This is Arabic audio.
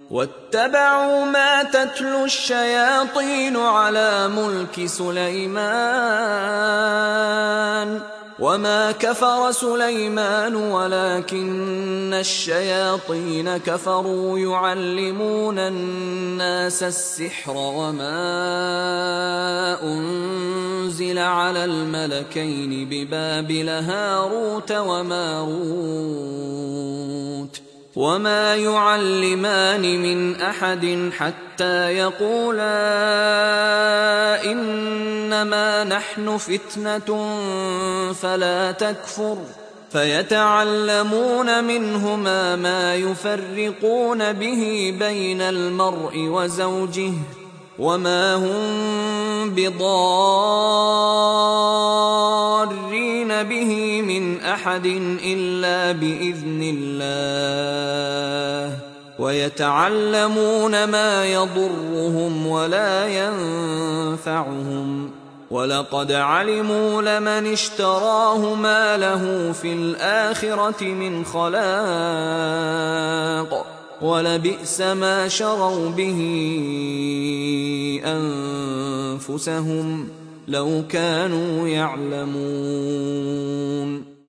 واتبعوا ما تتلو الشياطين على ملك سليمان وما كفر سليمان ولكن الشياطين كفروا يعلمون الناس السحر وما أنزل على الملكين ببابل هاروت وماروت وما يعلمان من أحد حتى يقولا إنما نحن فتنة فلا تكفر فيتعلمون منهما ما يفرقون به بين المرء وزوجه وما هم بضارين به من أحد إلا بإذن الله ويتعلمون ما يضرهم ولا ينفعهم ولقد علموا لمن اشتراه ما له في الآخرة من خلاق ولبئس ما شروا به أنفسهم لو كانوا يعلمون.